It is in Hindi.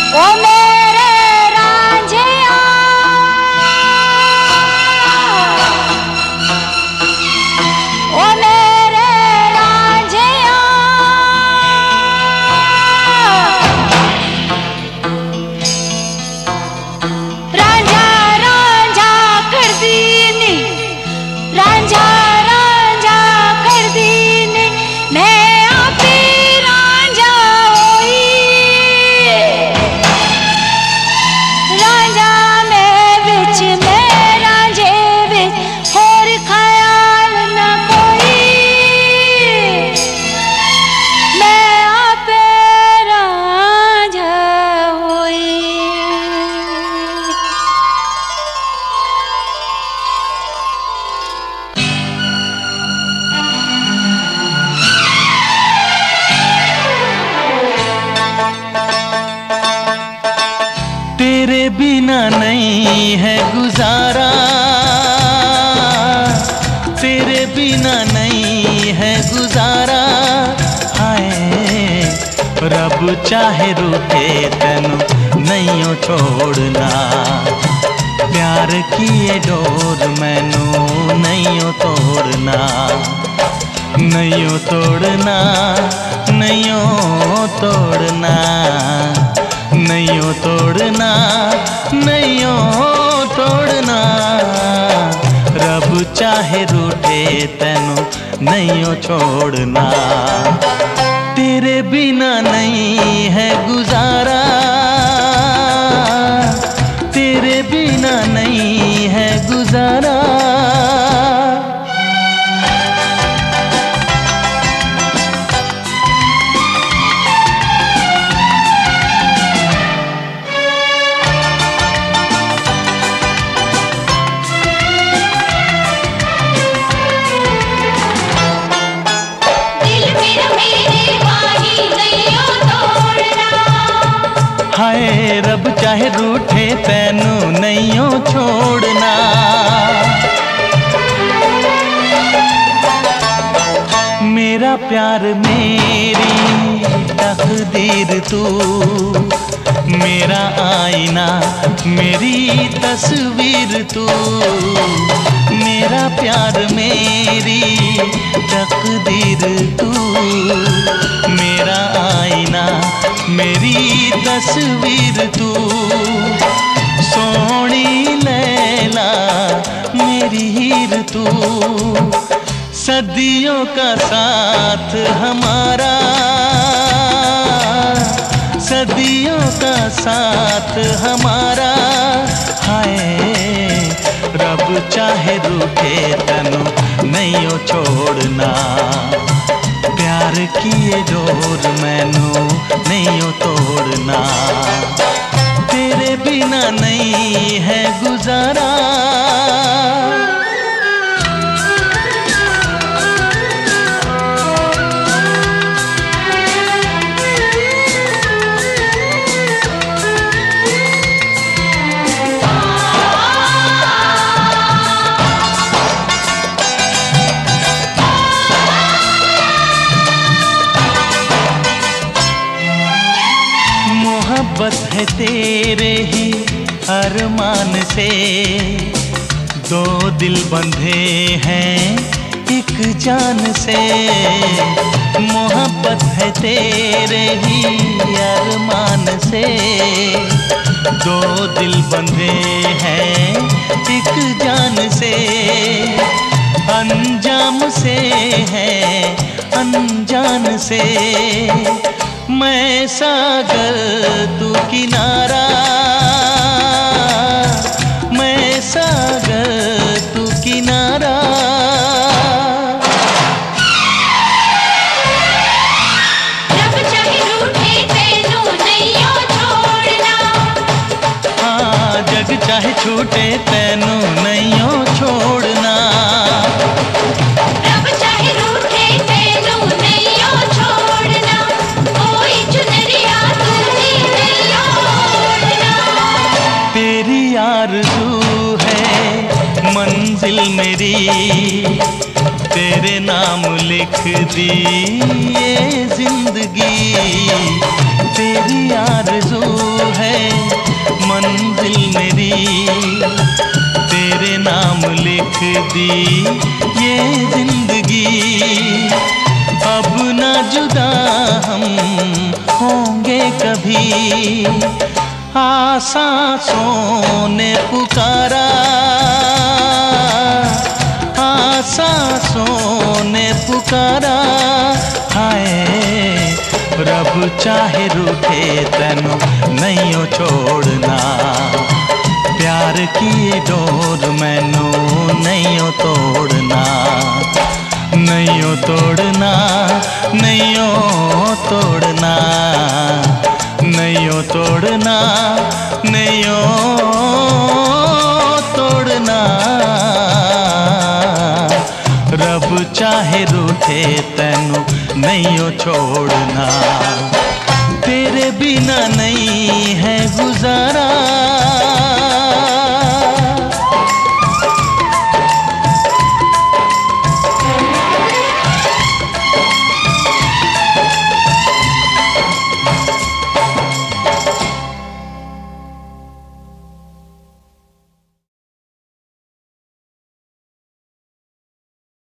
ओ मेरे रांझिया, ओ मेरे रांझिया, रांझा रांझा कर दीनी, रांझा रांझा कर दीनी, मैं आपे रांझा होई, रांझा में विच में रांझे विच होर ख्याल न कोई, मैं आपे रांझा होई। तेरे बिना नहीं है गुजारा, तेरे बिना नहीं है गुजारा, हाय रब चाहे रूठे तेनू नहीं छोड़ना, प्यार किए डोर मैनू नहीं तोड़ना, नहीं तोड़ना, नहीं तोड़ना, नहीं तोड़ना, नहीं तोड़ना, रब चाहे रूठे तेनू नहीं छोड़ना, तेरे बिना नहीं है गुजारा, तेरे बिना नहीं है गुजारा। हाय रब चाहे रूठे तेनू नहीं छोड़ना, मेरा प्यार मेरी तकदीर तू, मेरा आईना मेरी तस्वीर तू, मेरा प्यार मेरी तकदीर तू, मेरा आईना मेरी तस्वीर तू, सोनी लैला मेरी हीर तू, सदियों का साथ हमारा, सदियों का साथ हमारा, हाय रब चाहे रूठे तेनू नहीं छोड़ना, प्यार किए डोर मैनू नहीं तोड़ना, तेरे बिना नहीं है गुजारा। मोहब्बत है तेरे ही अरमान से, दो दिल बंधे हैं एक जान से, मोहब्बत है तेरे ही अरमान से, दो दिल बंधे हैं एक जान से, अंजाम से है अनजान से, मैं सागर तू किनारा, मैं सागर तू किनारा, रब चाहे रूठे तेनू नहीं छोड़ना, हाँ जग चाहे छूटे तेनू नहीं छोड़ना, रब चाहे रूठे तेनू नहीं छोड़ना, कोई चुनरिया तू नहीं ओढ़ना, तेरी आरज़ू है मंजिल मेरी, तेरे नाम लिख दी ये जिंदगी, तेरी आरज़ू है दी ये जिंदगी। अब न जुदा हम होंगे कभी, आसा सोने पुकारा, आसा सोने पुकारा। हाय रब चाहे रूठे तैनू नहीं छोड़ना, प्यार की डोर मैनू नहीं तोड़ना, नहीं तोड़ना, नहीं तोड़ना, नहीं तोड़ना, नहीं तोड़ना। रब चाहे रूठे तैनू नहीं छोड़ना, तेरे बिना नहीं है गुजारा,